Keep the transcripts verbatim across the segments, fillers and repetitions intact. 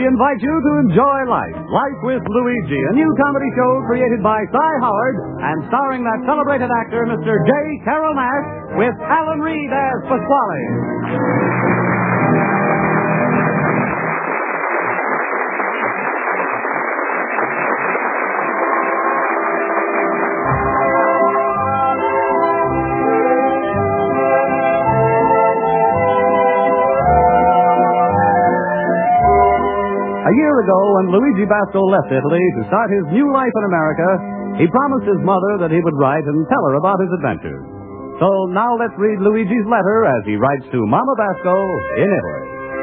invite you to enjoy life. Life with Luigi, a new comedy show created by Cy Howard and starring that celebrated actor, Mister J. Carrol Naish, with Alan Reed as Pasquale. A year ago, when Luigi Basco left Italy to start his new life in America, he promised his mother that he would write and tell her about his adventures. So now let's read Luigi's letter as he writes to Mama Basco in Italy.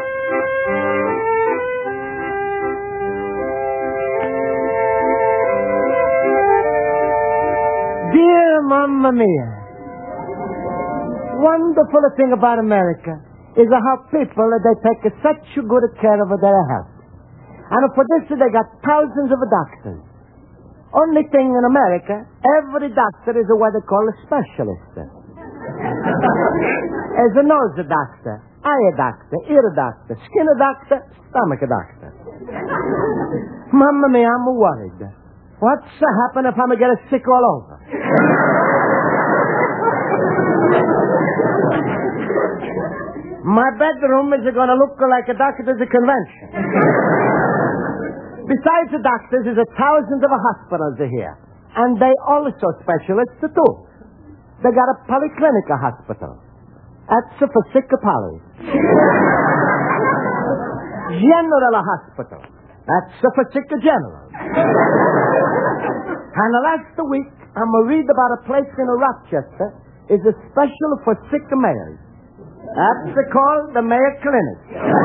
Dear Mamma Mia, wonderful thing about America is how people, they take such good care of their health. And for this, they got thousands of doctors. Only thing in America, every doctor is what they call a specialist. As a nose doctor, eye doctor, ear doctor, skin doctor, stomach doctor. Mamma mia, I'm worried. What's to happen if I'm going to get sick all over? My bedroom is going to look like a doctor's convention. Besides the doctors, there's a thousands of hospitals here. And they also specialists too. They got a polyclinic hospital. That's for sick poly. General hospital. That's for sick general. And last week, I'm going to read about a place in Rochester is a special for sick mayors. That's called the Mayo Clinic.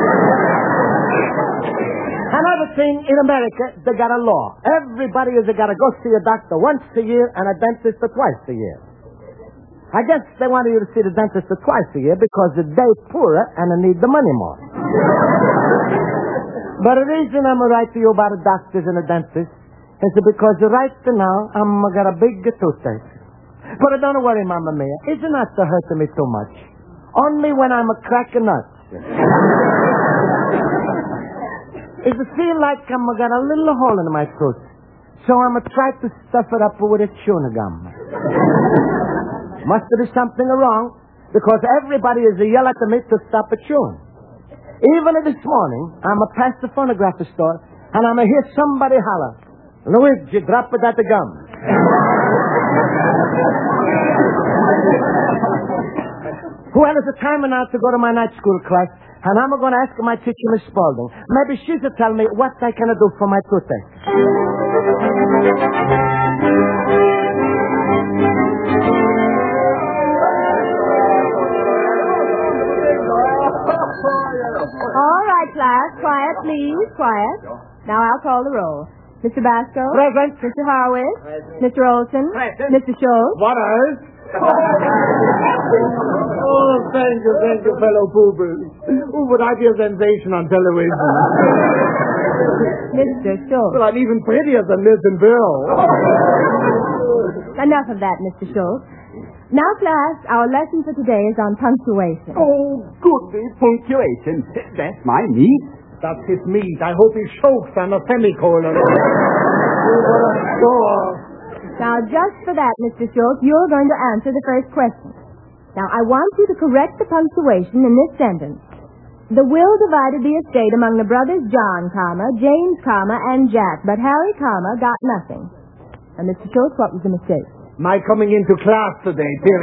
Another thing, in America, they got a law. Everybody has got to go see a doctor once a year and a dentist twice a year. I guess they want you to see the dentist twice a year because they're poorer and they need the money more. But the reason I'm going to write to you about the doctors and the dentists is because right now I'm got a big toothache. But don't worry, Mamma Mia. It's not to hurt me too much. Only when I'm a cracking nuts. It feel like I'm got a little hole in my tooth. So I'm going to try to stuff it up with a chewing gum. Must be something wrong because everybody is yelling at me to stop a chewing. Even this morning, I'm a past the phonograph store and I'm going to hear somebody holler, Luigi, drop it at the gum. Well, it's a time now to go to my night school class, and I'm going to ask my teacher, Miss Spaulding. Maybe she's to tell me what I can do for my toothache. All right, class. Quiet, please. Quiet. Now I'll call the roll. Mister Basco. Present. Mister Harwitz. Present. Mister Olson. Present. Mister Schultz. What else? Oh, thank you, thank you, fellow poopers. Who would I be a sensation on television? Mister Schultz. Well, I'm even prettier than Liz and Bill. Enough of that, Mister Schultz. Now, class, our lesson for today is on punctuation. Oh, goody, punctuation. That's my meat. That's his meat. I hope he chokes on a semicolon. Now, just for that, Mister Schultz, you're going to answer the first question. Now, I want you to correct the punctuation in this sentence. The will divided the estate among the brothers John, comma, James, comma, and Jack, but Harry, comma, got nothing. Now, Mister Schultz, what was the mistake? My coming into class today, dear.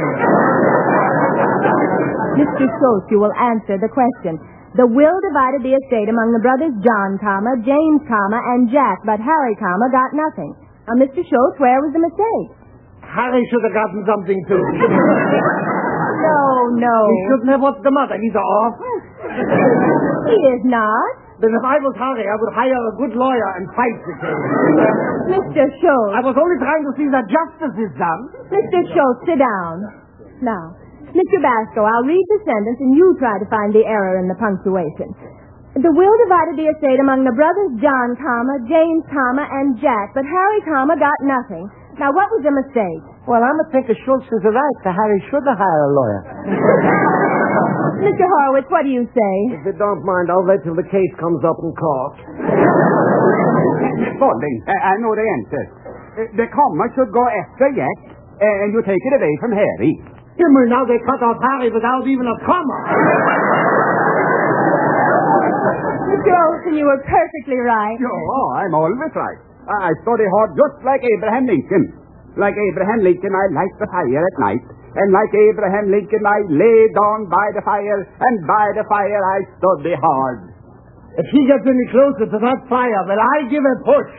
Mister Schultz, you will answer the question. The will divided the estate among the brothers John, comma, James, comma, and Jack, but Harry, comma, got nothing. Now, Mister Schultz, where was the mistake? Harry should have gotten something, too. No, no. He shouldn't have what's the matter. He's off. He is not. Then if I was Harry, I would hire a good lawyer and fight the case. Mister Schultz. I was only trying to see that justice is done. Mister Schultz, sit down. Now, Mister Basco, I'll read the sentence and you try to find the error in the punctuation. The will divided the estate among the brothers John, comma, James, comma, and Jack, but Harry, comma, got nothing. Now, what was the mistake? Well, I'm going to think Schultz is right. Harry should have hired a lawyer. Mister Horowitz, what do you say? If you don't mind, I'll wait till the case comes up in court. Bolling, I, I know the answer. Uh, the comma should go after Jack, uh, and you take it away from Harry. Himmel, now they cut off Harry without even a comma. Mister Olson, you were perfectly right. Oh, I'm always right. I study hard just like Abraham Lincoln. Like Abraham Lincoln, I light the fire at night. And like Abraham Lincoln, I lay down by the fire, and by the fire I study hard. If he gets any closer to that fire, will I give a push?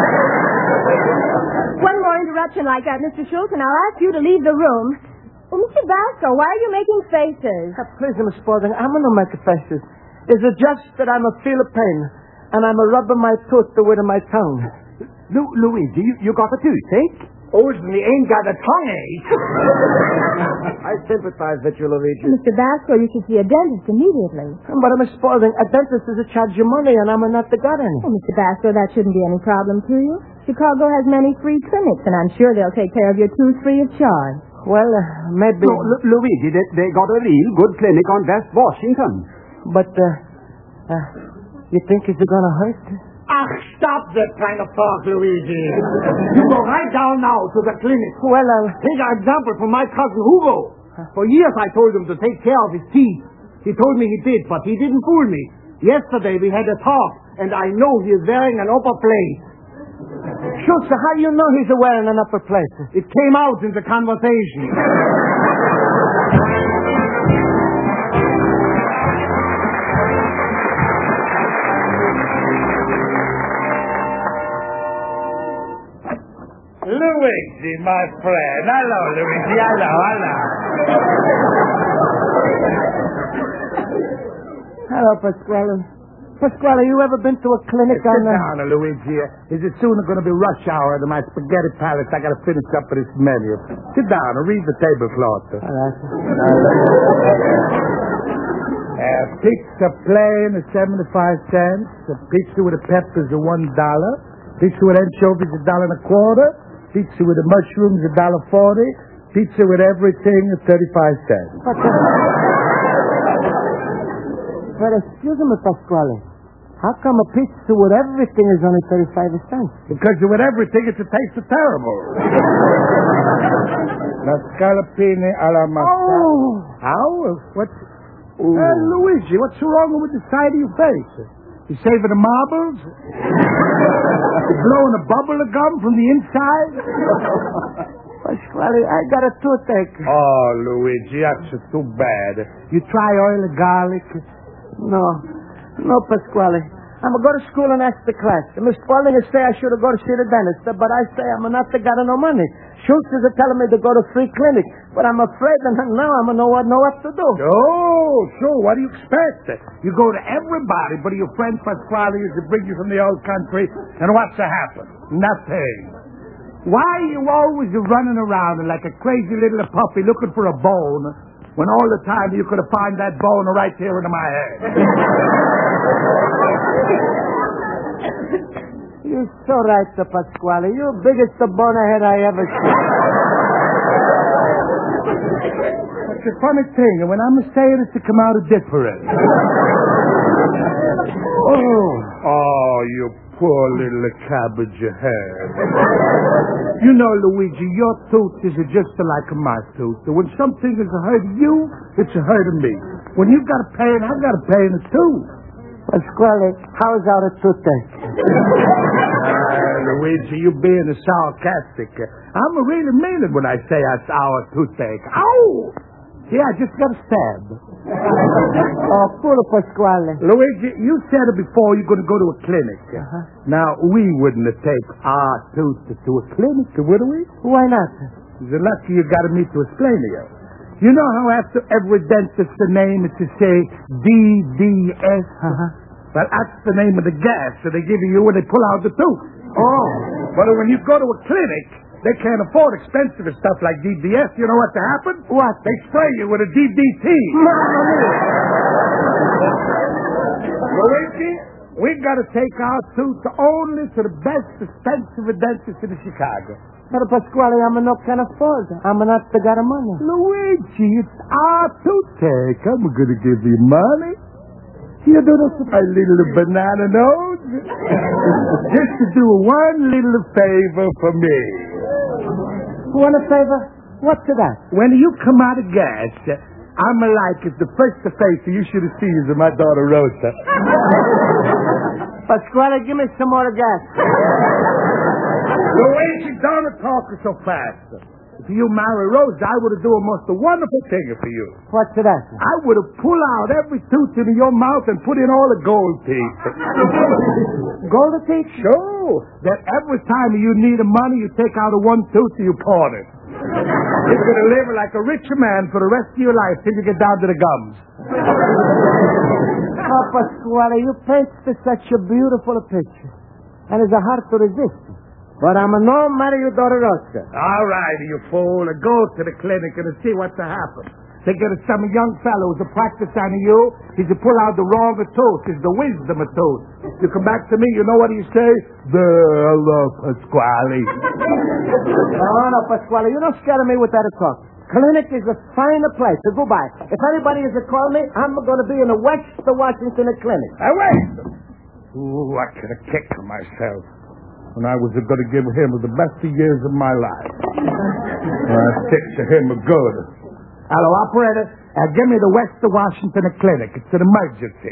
One more interruption like that, Mister Schultz, and I'll ask you to leave the room. Oh, Mister Basco, why are you making faces? Uh, please, Miss Spaulding, I'm going to make faces. Is it just that I'm a feel of pain, and I'm a rubbing my tooth the way to my tongue? Lu- Luigi, you, you got a toothache? Oh, he ain't got a tongue ache. I sympathize with you, Luigi. Mister Basco, you should see a dentist immediately. But, Miss Spaulding, a dentist is a charge you money, and I'm not the got any. Oh, Mister Basco, that shouldn't be any problem to you. Chicago has many free clinics, and I'm sure they'll take care of your tooth free of charge. Well, uh, maybe... No, Lu- Luigi, they, they got a real good clinic on West Washington. But, uh, uh you think it's going to hurt? Ah, stop that kind of talk, Luigi. You go right down now to the clinic. Well, uh... Take an example from my cousin Hugo. For years I told him to take care of his teeth. He told me he did, but he didn't fool me. Yesterday we had a talk, and I know he is wearing an upper plate. Schultz, how do you know he's wearing an upper plate? It came out in the conversation. Luigi, my friend. Hello, Luigi. Hello, hello. Hello, Pasquale. Pasquale, you ever been to a clinic Sit on the... down, Luigi. Is it soon going to be rush hour at my spaghetti palace? I got to finish up with this menu. Sit down and read the tablecloth. All right. Uh, pizza plain is seventy-five cents. A pizza with the peppers is one dollar. Pizza with anchovies is a dollar and a quarter. Pizza with the mushrooms is a dollar forty. Pizza with everything is thirty-five cents. But, uh, but excuse me, Pasquale. How come a pizza with everything is only thirty-five cents? Because with everything, it's a taste of terrible. La scallopini alla massa. Oh! How? What's... Uh, Luigi, what's wrong with the side of your face? You saving the marbles? You blowing a bubble of gum from the inside? Pasquale, I got a toothache. Oh, Luigi, that's too bad. You try oil of garlic? No. No, Pasquale. I'm going to go to school and ask the class. Miss Spaulding is say I should have go to see the dentist, but I say I'm not got no money. Schultz is telling me to go to free clinic, but I'm afraid that now I'm going to know what, know what to do. Oh, sure. What do you expect? You go to everybody, but your friend Pasquale is to bring you from the old country, and what's to happen? Nothing. Why are you always running around like a crazy little puppy looking for a bone when all the time you could have found that bone right here into my head? You're so right, Sir Pasquale. You're the biggest bonehead I ever seen. It's a funny thing, and when I'm saying it to come out different. Oh, oh, you poor little cabbage head. You know, Luigi, your tooth is just like my tooth. When something is hurting you, it's hurting me. When you've got a pain, I've got a pain too. Pasquale, how's our toothache? Uh, Luigi, you being sarcastic. I'm really mean it when I say it's our toothache. Ow! Yeah, I just got a stab. Oh, poor Pasquale. Luigi, you said it before you're going to go to a clinic. Uh-huh. Now, we wouldn't take our tooth to a clinic, would we? Why not? It's lucky you got me to explain to you. You know how after every dentist the name is to say D D S? Uh-huh. Well, that's the name of the gas that they give you when they pull out the tooth. Oh. But when you go to a clinic, they can't afford expensive stuff like D D S. You know what to happen? What? They spray you with a D D T. Luigi, we got to take our tooth only to the best expensive dentist in Chicago. But Pasquale, I'm not can afford. I'm not the got money. Luigi, it's our toothache. I'm going to give you money. You do this with my little banana nose? Just to do one little favor for me. Want a favor? What's that? When you come out of gas, I'm like it. The first face you should have seen is my daughter Rosa. Pasquale, give me some more gas. Luigi, don't talk so fast. If you marry Rosa, I would have done most a wonderful thing for you. What's that? I would have pulled out every tooth in your mouth and put in all the gold teeth. Gold teeth? Sure. That every time you need money, you take out a one tooth and you pawn it. You're going to live like a rich man for the rest of your life till you get down to the gums. Oh, Pasquale, you paint such a beautiful picture. And it's a hard to resist. But I'm a no marry your daughter Rosa. All right, you fool. Go to the clinic and see what's to happen. They get some young fellow who's a practice on you. He's to pull out the wrong tooth. It's the wisdom of tooth. You come back to me, you know what you say? Hello, Pasquale. Oh, no, Pasquale, you don't scare me with that talk. Clinic is a finer place. So goodbye. If anybody is to call me, I'm going to be in the West Washington clinic. Hey, wait! Ooh, I could have kicked myself. When I was going to give him the best of years of my life. I kicked to him good. Hello, operator. Uh, give me the West Washington clinic. It's an emergency.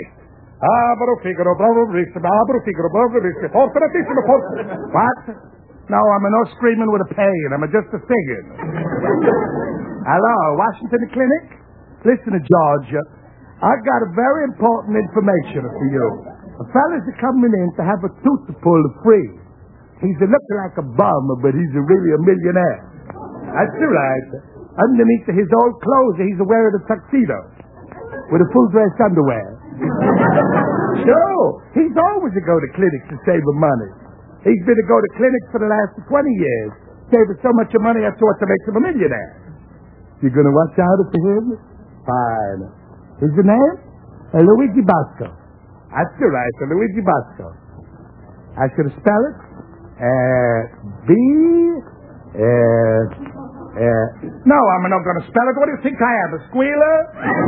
What? No, I'm no screaming with a pain. I'm just a singing. Hello, Washington clinic? Listen to George. I got a very important information for you. A fella's coming in to have a tooth pulled free. He's looking like a bum, but he's really a millionaire. That's right. Underneath his old clothes, he's wearing a tuxedo with a full dress underwear. Sure, he's always to go to clinics to save money. He's been to go to clinics for the last twenty years. Saving so much money, that's what makes him a millionaire. You gonna watch out for him? Fine. His name? Uh, Luigi Basco. That's right, uh, Luigi Basco. I should spell it. Uh, B, uh, uh, no, I'm not going to spell it. What do you think I am, a squealer?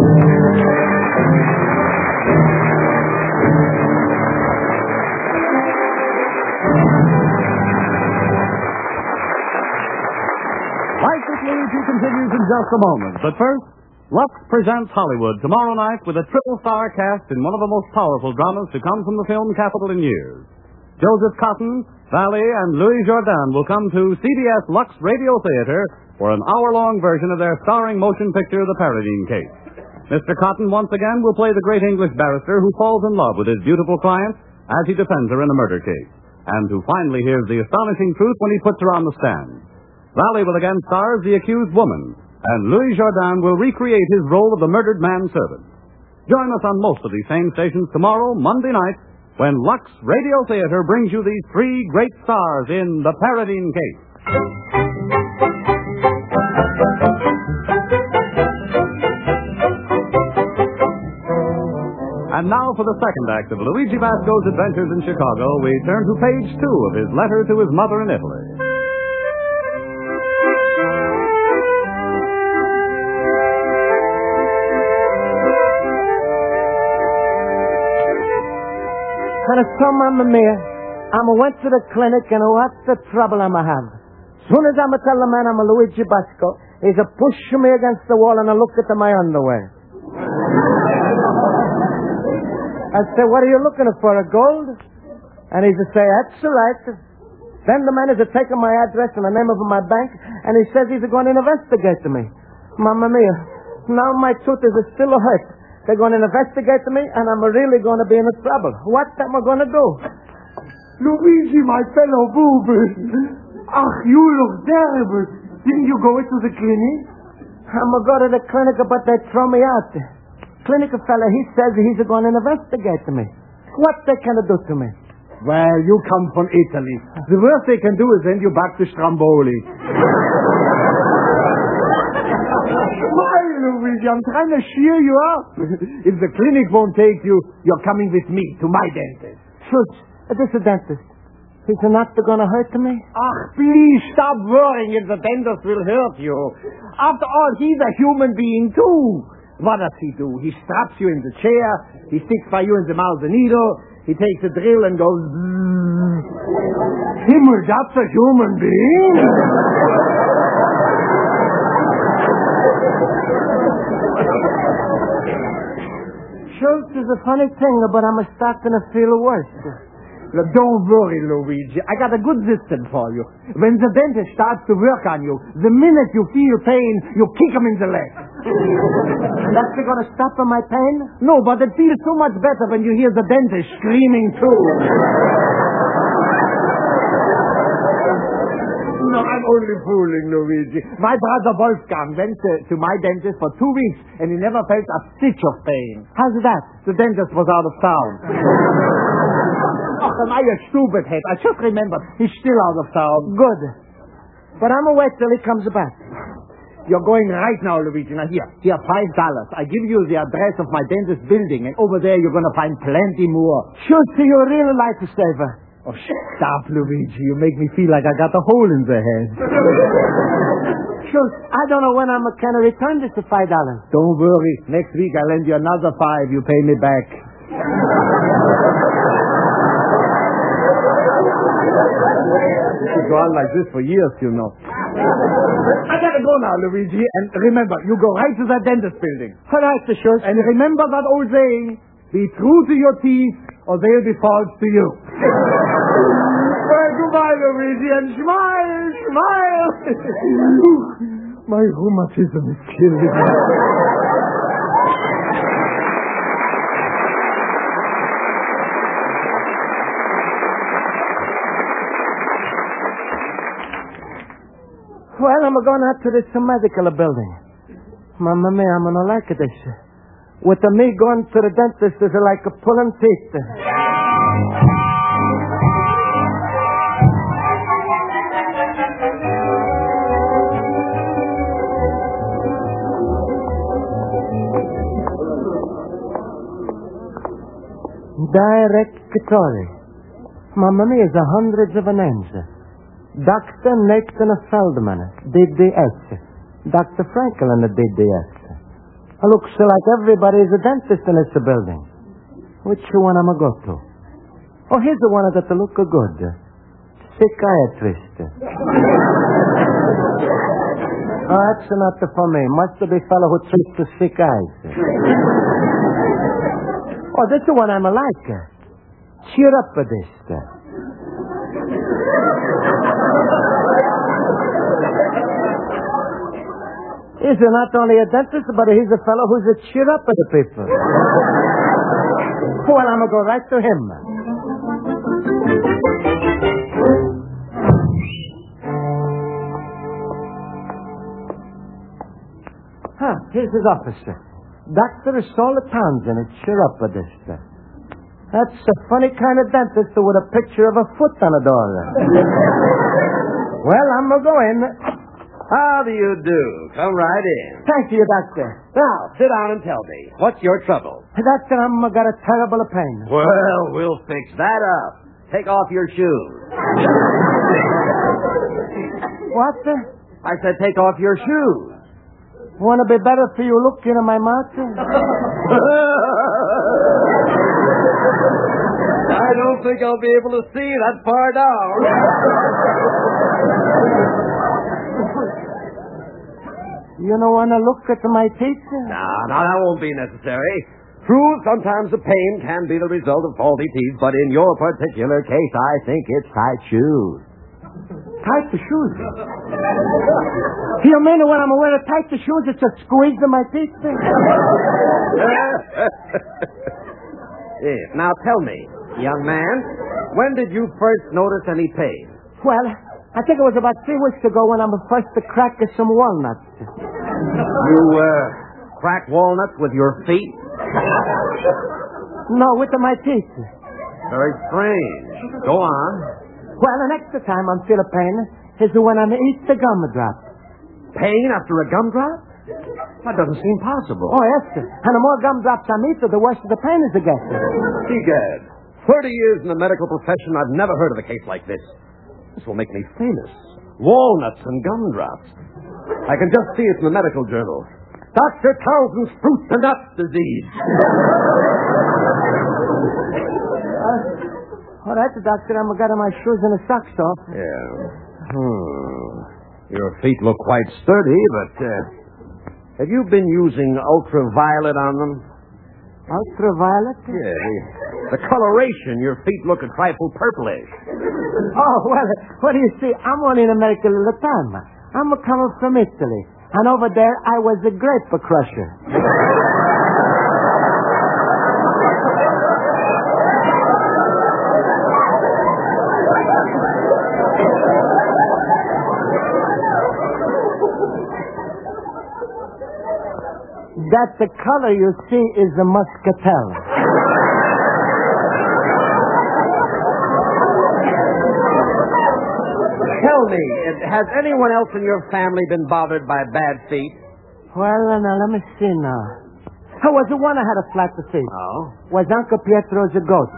Life with Luigi continues in just a moment. But first, Lux presents Hollywood tomorrow night with a triple-star cast in one of the most powerful dramas to come from the film capital in years. Joseph Cotton, Valley, and Louis Jourdan will come to C B S Lux Radio Theater for an hour-long version of their starring motion picture, The Paradine Case. Mister Cotton once again will play the great English barrister who falls in love with his beautiful client as he defends her in a murder case, and who finally hears the astonishing truth when he puts her on the stand. Valley will again star as the accused woman, and Louis Jourdan will recreate his role of the murdered manservant. Join us on most of these same stations tomorrow, Monday night, when Lux Radio Theater brings you these three great stars in The Paradine Case. And now for the second act of Luigi Basco's adventures in Chicago, we turn to page two of his letter to his mother in Italy. And I told Mamma Mia, I'm went to the clinic and what the trouble I'm having. Soon as I'm tell the man I'm a Luigi Basco, he's a push me against the wall and I look at my underwear. I say, what are you looking for, a gold? And he's a say, that's right. Then the man is a taking my address and the name of my bank, and he says he's going to investigate me. Mamma Mia, now my tooth is still hurt. They're going to investigate me, and I'm really going to be in trouble. What am I going to do? Luigi, my fellow boobers. Ach, you look terrible. Didn't you go into the clinic? I'm going to go to the clinic, but they throw me out. Clinic fella, he says he's going to investigate me. What they can do to me? Well, you come from Italy. The worst they can do is send you back to Stromboli. Why, Luigi, I'm trying to cheer you up. If the clinic won't take you, you're coming with me to my dentist. Shush, this is a dentist. Is the doctor going to hurt me? Ah, please stop worrying if the dentist will hurt you. After all, he's a human being, too. What does he do? He straps you in the chair. He sticks by you in the mouth the needle. He takes a drill and goes... Himmel, that's a human being? Schultz is a funny thing, but I'm starting to feel worse. Look, don't worry, Luigi. I got a good system for you. When the dentist starts to work on you, the minute you feel pain, you kick him in the leg. And that's going to stop my pain? No, but it feels so much better when you hear the dentist screaming too. No, I'm only fooling, Luigi. My brother Wolfgang went to, to my dentist for two weeks, and he never felt a stitch of pain. How's that? The dentist was out of town. Oh, am I a stupid head? I just remembered. He's still out of town. Good. But I'm away till he comes back. You're going right now, Luigi. Now, here. Here, five dollars. I give you the address of my dentist building, and over there you're going to find plenty more. Schultz, you're a real lifesaver. Oh, stop, Luigi. You make me feel like I got a hole in the head. Schultz, I don't know when I'm going to return this to five dollars. Don't worry. Next week I'll lend you another five. You pay me back. Go on like this for years, you know. I gotta go now, Luigi. And remember, you go right to that dentist building. All right, Mister Schultz. And remember that old saying, be true to your teeth or they'll be false to you. Well, goodbye, Luigi, and smile, smile. My rheumatism is killing me. Well, I'm going out to this medical building. Mamma mia, I'm going to like this. With the me going to the dentist is like a pulling teeth. Directory. Mamma mia, is a hundreds of names. Doctor Nathan Feldman, D D S. Doctor Franklin, D D S. It looks like everybody is a dentist in this building. Which one am I go to? Oh, here's the one that look good. Psychiatrist. Oh, that's not for me. Must be a fellow who treats the sick eyes. Oh, this is the one I'm like. Cheer up for this. He's not only a dentist, but he's a fellow who's a cheer up of the people. Well, I'm going to go right to him. Huh, here's his office. Doctor Sola Townsend, a cheer up of this. That's a funny kind of dentist with a picture of a foot on the door. Well, I'm going to go in. How do you do? Come right in. Thank you, Doctor. Now, sit down and tell me. What's your trouble? Doctor, I'm got a terrible pain. Well, we'll fix that up. Take off your shoes. What? I said take off your shoes. Want to be better for you look into my mouth? I don't think I'll be able to see that far down. You don't want to look at my teeth? No, no, that won't be necessary. True, sometimes the pain can be the result of faulty teeth, but in your particular case, I think it's tight shoes. Tight the shoes? You mean when I'm wearing tight the shoes, it's a squeeze in my teeth? Yes. Now tell me, young man, when did you first notice any pain? Well, I think it was about three weeks ago when I was first to crack some walnuts. You, uh, crack walnuts with your feet? No, with my teeth. Very strange. Go on. Well, the next time I'm feeling pain is when I eat the gumdrop. Pain after a gumdrop? That doesn't seem possible. Oh, yes, sir. And the more gumdrops I eat, the worse the pain is to get. Egad, Thirty years in the medical profession, I've never heard of a case like this. This will make me famous. Walnuts and gumdrops. I can just see it in the medical journal. Doctor Townsend's fruit and nut disease. uh, all right, doctor, I'm got my shoes and the socks off. Yeah. Hmm. Your feet look quite sturdy, but uh, have you been using ultraviolet on them? Ultraviolet? Yeah, the, the coloration. Your feet look a trifle purplish. Oh, well, what do you see? I'm only in America a little time. I'm coming from Italy. And over there, I was a grape crusher. That the color you see is the muscatel. Tell me, has anyone else in your family been bothered by bad feet? Well, now, let me see now. I was the one that had a flat feet. Oh? Was Uncle Pietro the goat?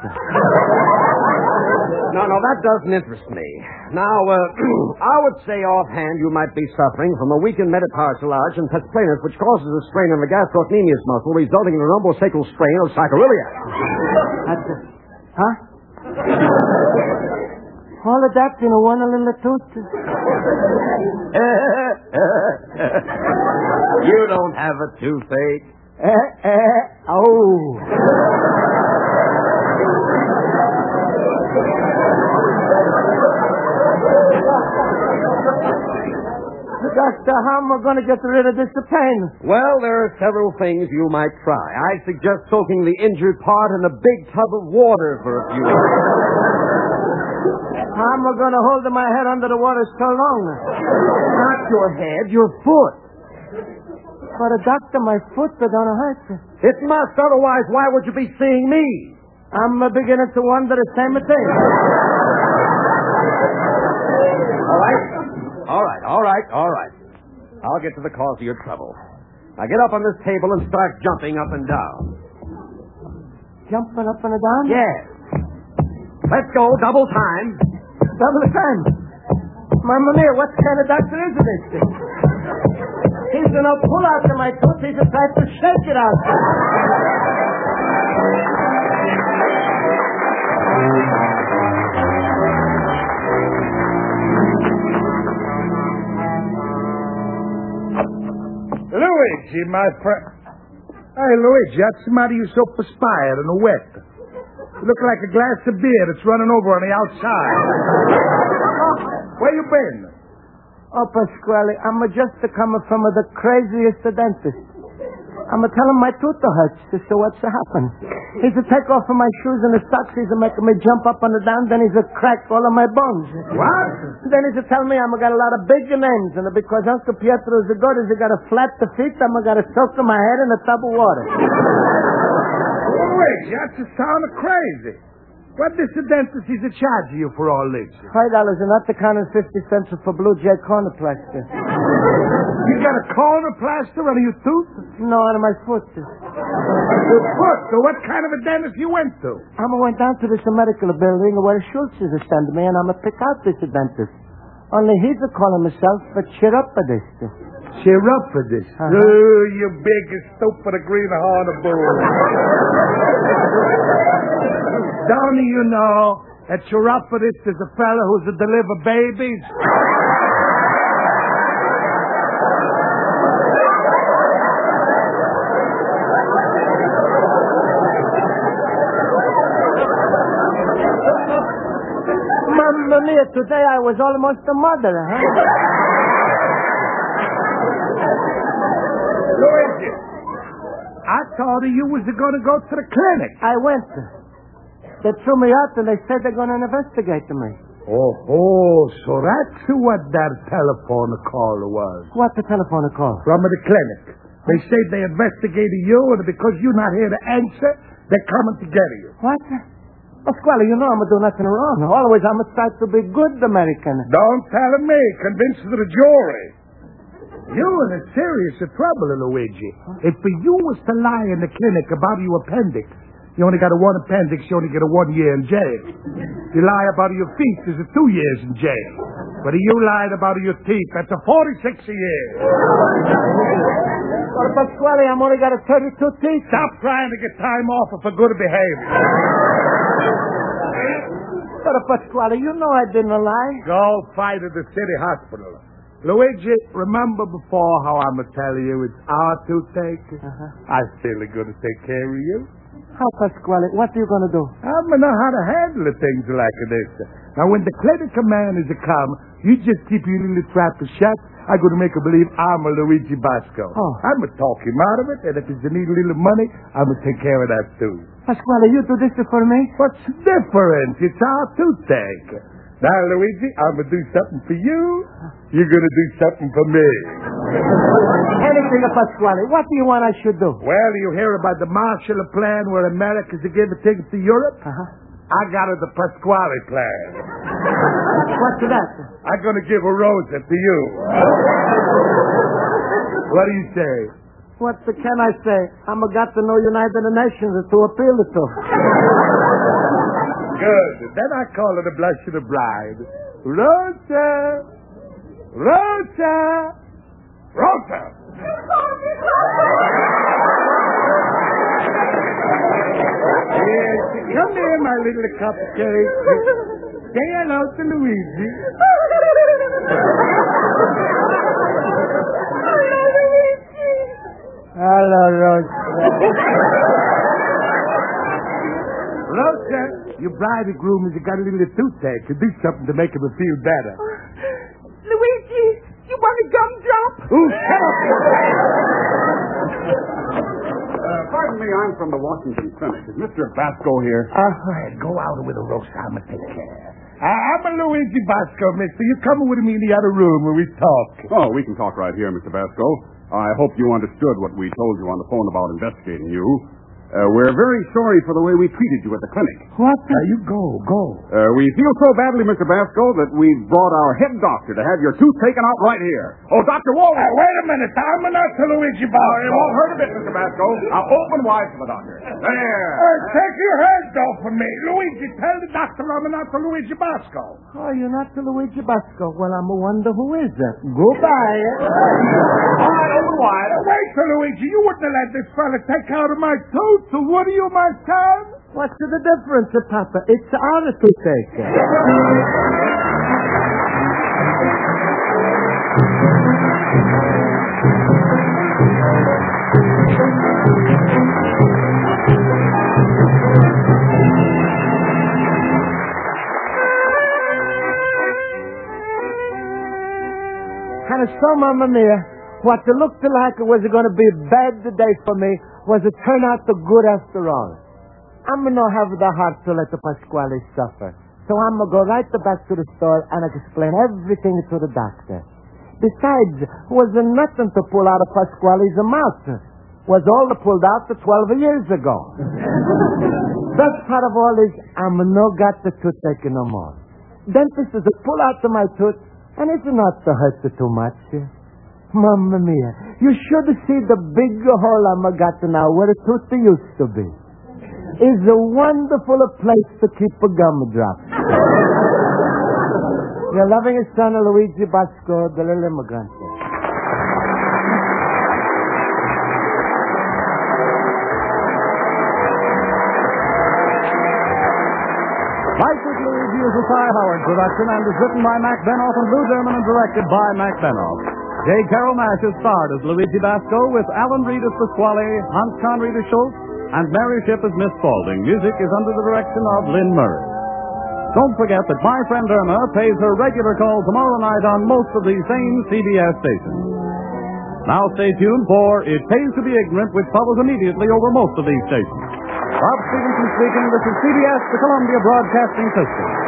No, no, that doesn't interest me. Now, uh, I would say offhand you might be suffering from a weakened metatarsalage and pesplanus, which causes a strain on the gastrocnemius muscle, resulting in a lumbosacral strain of sacroiliac. That's it. Huh? All of that in one little tooth? You don't have a toothache. Eh, eh, oh. Doctor, how am I going to get rid of this pain? Well, there are several things you might try. I suggest soaking the injured part in a big tub of water for a few minutes. How am I going to hold my head under the water so long? Not your head, your foot. But, a doctor, my foot don't hurt. It must, otherwise why would you be seeing me? I'm beginning to wonder the same thing. All right. All right, all right, all right. I'll get to the cause of your trouble. Now get up on this table and start jumping up and down. Jumping up and down? Yes. Let's go, double time. Double time? Mamma mia, what kind of doctor is this? He's going to pull out to my tooth. He's going to try to shake it out. Luigi, my friend. Hey, Luigi, what's the matter? You're so perspired and wet. You look like a glass of beer that's running over on the outside. Where you been? Oh, Pasquale, I'm just coming from the craziest dentist. I'm telling my tooth hurts. So what's happened? He's to take off of my shoes and the socks. He's to make me jump up and down. Then he's to crack all of my bones. What? Then he's to tell me I'm got a lot of big names. And because Uncle Pietro is good, he's got a flat the feet. I'm got to soak my head in a tub of water. Luigi, that's a sound of crazy. What does the dentist is a charge you for all this? Five dollars and not the kind of fifty cents for Blue Jay corner plaster. You got a corner plaster on your tooth? No, on my foot. Your foot? So what kind of a dentist you went to? I went down to this medical building where Schultz is to send me, and I'm going to pick out this dentist. Only he's a calling himself a chiropodist. Chiropodist? Uh-huh. Oh, you big stupid greenhorn of bull. Don't you know a chiropodist is a fella who's to deliver babies? Mamma mia, today I was almost a mother, huh? Luigi, I thought you was going to go to the clinic. I went. They threw me out and they said they're going to investigate me. Oh, oh, so that's what that telephone call was. What the telephone call? From the clinic. They say they investigated you, and because you're not here to answer, they're coming to get you. What? Pasquale, you know I'm doing nothing wrong. Always I'm trying to be good American. Don't tell me. Convince the jury. You're in a serious trouble, Luigi. If you was to lie in the clinic about your appendix, You only got a one appendix, you only get a one year in jail. You lie about your feet, there's a two years in jail. But if you lied about your teeth, that's a forty-six a year. Well, Pasquale, I'm only got a thirty-two teeth. Stop trying to get time off for good behavior. But Pasquale, you know I didn't lie. Go fight at the city hospital. Luigi, remember before how I'm going to tell you it's our toothache? Uh-huh. I'm still going to take care of you. How, Pasquale? What are you going to do? I'm going to know how to handle things like this. Now, when the clinical man is to come, you just keep your little trap shut. I'm going to make her believe I'm a Luigi Basco. Oh. I'm going to talk him out of it, and if you need a little money, I'm going to take care of that, too. Pasquale, you do this for me? What's the difference? It's our toothache. Now, Luigi, I'm going to do something for you. You're going to do something for me. Anything, Pasquale. What do you want I should do? Well, you hear about the Marshall Plan where America's to give a ticket to Europe? Uh-huh. I got it the Pasquale Plan. What's that? I'm going to give a Rosa to you. What do you say? What can I say? I'm a got to know United Nations to appeal to. Good. Then I call it a blush of the bride. Rosa! Rosa! Rosa! Yes, come here, my little cupcake. Say hello to Luigi. Hello, Rosa. Rosa, your bride and groom has got a little toothache. You do something to make him feel better. Luigi, you want a gumdrop? Ooh, shut up! Uh, pardon me, I'm from the Washington Clinic. Is Mister Basco here? Uh, go out with a Rosa. I'm going to take care. Uh, I'm a Luigi Basco, mister. You come with me in the other room where we talk. Oh, we can talk right here, Mister Basco. I hope you understood what we told you on the phone about investigating you. Uh, we're very sorry for the way we treated you at the clinic. What? Uh, you go, go. Uh, we feel so badly, Mister Basco, that we've brought our head doctor to have your tooth taken out right here. Oh, Doctor Walton. Uh, wait a minute. I'm not to Luigi Basco. Oh, it won't hurt a bit, Mister Basco. Now open wide for the doctor. There. Uh, take your hands off of me. Luigi, tell the doctor I'm not to Luigi Basco. Oh, you're not to Luigi Basco. Well, I'm a wonder who is that. Goodbye. All right, open wide. Uh, wait, Sir Luigi. You wouldn't have let this fella take out of my tooth. So what are you, my son? What's the difference, Papa? It's our toothache. And so, Mamma Mia, what it looked like it was going to be a bad day for me was it turned out to good after all. I'm going to have the heart to let the Pasquale suffer. So I'm going to go right back to the store and explain everything to the doctor. Besides, was there nothing to pull out of Pasquale's mouth? Was all that pulled out to twelve years ago. Best part of all is I'm no got the toothache no more. Dentist is to pull out my tooth, and it's not to hurt it too much. Mamma mia, you should see the big hole I'm got now where the tooth used to be. It's a wonderful place to keep a gumdrop. Your loving son, Luigi Basco, the little immigrant. Life with Luigi is a Cy Howard production and is written by Mac Benoff and Lou Derman and directed by Mac Benoff. J. Carol Nash is starred as Luigi Basco with Alan Reed as Pasquale, Hans Conried as Schultz, and Mary Shipp as Miss Spaulding. Music is under the direction of Lynn Murray. Don't forget that my friend Irma pays her regular call tomorrow night on most of these same C B S stations. Now stay tuned for It Pays to Be Ignorant, which follows immediately over most of these stations. Bob Stevenson speaking. This is C B S, the Columbia Broadcasting System.